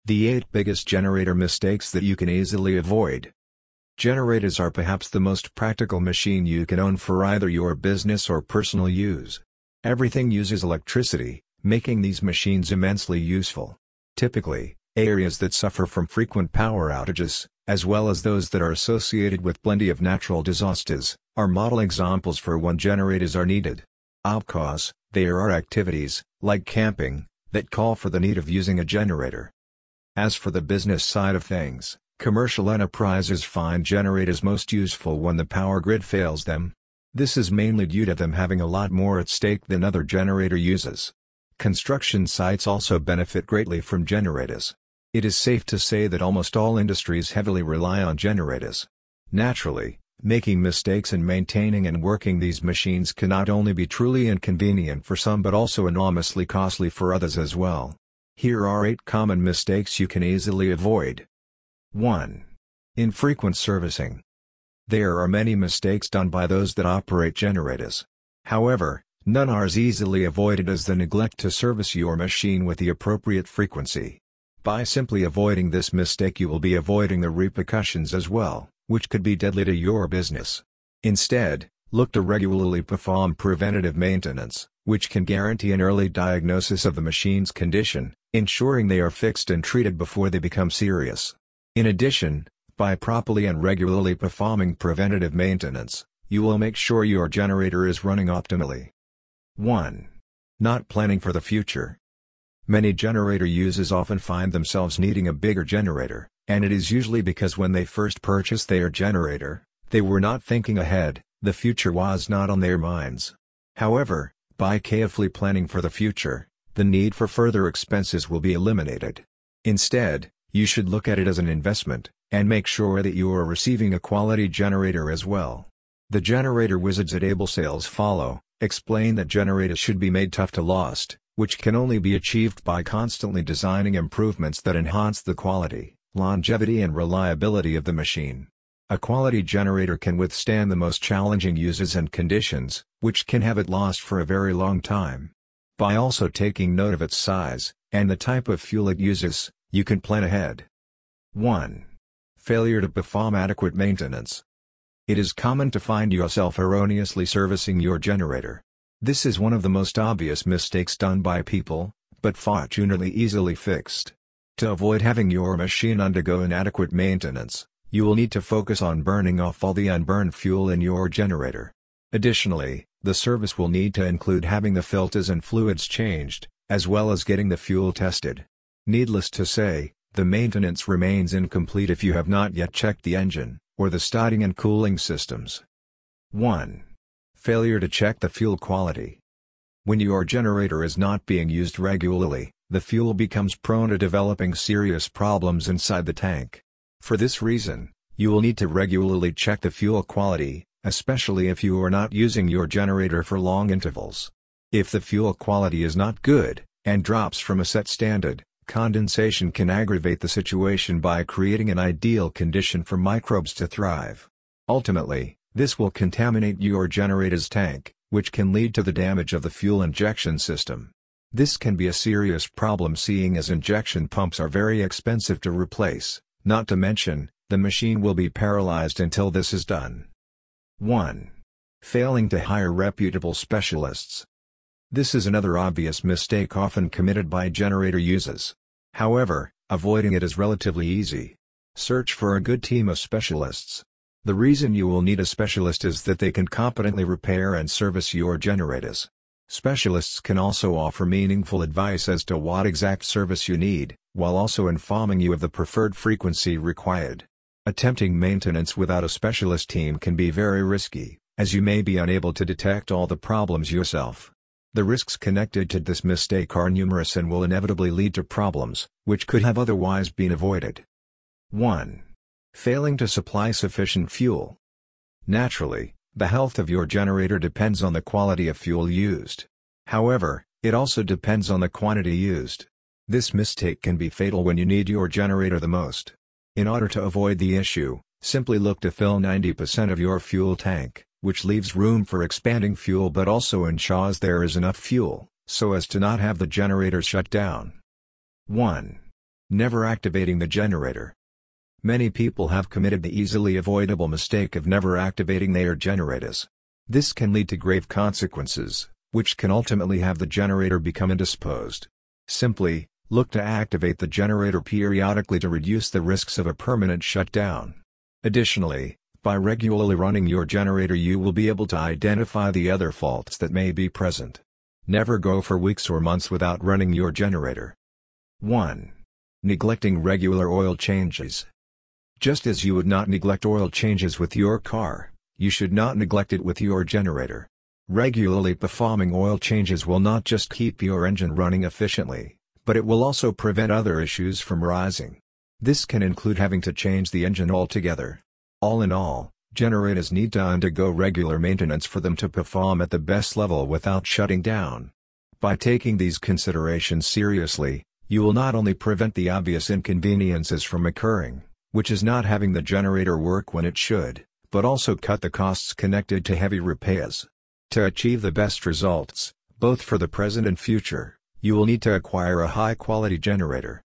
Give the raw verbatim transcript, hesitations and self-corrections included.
The eight biggest generator mistakes that you can easily avoid. Generators are perhaps the most practical machine you can own for either your business or personal use. Everything uses electricity, making these machines immensely useful. Typically, areas that suffer from frequent power outages, as well as those that are associated with plenty of natural disasters, are model examples for when generators are needed. Of course, there are activities, like camping, that call for the need of using a generator. As for the business side of things, commercial enterprises find generators most useful when the power grid fails them. This is mainly due to them having a lot more at stake than other generator uses. Construction sites also benefit greatly from generators. It is safe to say that almost all industries heavily rely on generators. Naturally, making mistakes in maintaining and working these machines can not only be truly inconvenient for some but also enormously costly for others as well. Here are eight common mistakes you can easily avoid. one. Infrequent servicing. There are many mistakes done by those that operate generators. However, none are as easily avoided as the neglect to service your machine with the appropriate frequency. By simply avoiding this mistake you will be avoiding the repercussions as well, which could be deadly to your business. Instead, look to regularly perform preventative maintenance, which can guarantee an early diagnosis of the machine's condition, ensuring they are fixed and treated before they become serious. In addition, by properly and regularly performing preventative maintenance, you will make sure your generator is running optimally. one. Not planning for the future. Many generator users often find themselves needing a bigger generator, and it is usually because when they first purchased their generator, they were not thinking ahead, the future was not on their minds. However, by carefully planning for the future, the need for further expenses will be eliminated. Instead, you should look at it as an investment, and make sure that you are receiving a quality generator as well. The generator wizards at Able Sales Follow explain that generators should be made tough to last, which can only be achieved by constantly designing improvements that enhance the quality, longevity and reliability of the machine. A quality generator can withstand the most challenging uses and conditions, which can have it lost for a very long time. By also taking note of its size, and the type of fuel it uses, you can plan ahead. one. Failure to perform adequate maintenance. It is common to find yourself erroneously servicing your generator. This is one of the most obvious mistakes done by people, but fortunately easily fixed. To avoid having your machine undergo inadequate maintenance, you will need to focus on burning off all the unburned fuel in your generator. Additionally, the service will need to include having the filters and fluids changed, as well as getting the fuel tested. Needless to say, the maintenance remains incomplete if you have not yet checked the engine, or the starting and cooling systems. one. Failure to check the fuel quality. When your generator is not being used regularly, the fuel becomes prone to developing serious problems inside the tank. For this reason, you will need to regularly check the fuel quality, especially if you are not using your generator for long intervals. If the fuel quality is not good, and drops from a set standard, condensation can aggravate the situation by creating an ideal condition for microbes to thrive. Ultimately, this will contaminate your generator's tank, which can lead to the damage of the fuel injection system. This can be a serious problem seeing as injection pumps are very expensive to replace, not to mention, the machine will be paralyzed until this is done. one. Failing to hire reputable specialists. This is another obvious mistake often committed by generator users. However, avoiding it is relatively easy. Search for a good team of specialists. The reason you will need a specialist is that they can competently repair and service your generators. Specialists can also offer meaningful advice as to what exact service you need, while also informing you of the preferred frequency required. Attempting maintenance without a specialist team can be very risky, as you may be unable to detect all the problems yourself. The risks connected to this mistake are numerous and will inevitably lead to problems, which could have otherwise been avoided. one. Failing to supply sufficient fuel. Naturally, the health of your generator depends on the quality of fuel used. However, it also depends on the quantity used. This mistake can be fatal when you need your generator the most. In order to avoid the issue, simply look to fill ninety percent of your fuel tank, which leaves room for expanding fuel but also ensures there is enough fuel, so as to not have the generator shut down. one. Never activating the generator. Many people have committed the easily avoidable mistake of never activating their generators. This can lead to grave consequences, which can ultimately have the generator become indisposed. Simply, look to activate the generator periodically to reduce the risks of a permanent shutdown. Additionally, by regularly running your generator you will be able to identify the other faults that may be present. Never go for weeks or months without running your generator. one. Neglecting regular oil changes. Just as you would not neglect oil changes with your car, you should not neglect it with your generator. Regularly performing oil changes will not just keep your engine running efficiently, but it will also prevent other issues from rising. This can include having to change the engine altogether. All in all, generators need to undergo regular maintenance for them to perform at the best level without shutting down. By taking these considerations seriously, you will not only prevent the obvious inconveniences from occurring, which is not having the generator work when it should, but also cut the costs connected to heavy repairs. To achieve the best results, both for the present and future, you will need to acquire a high-quality generator.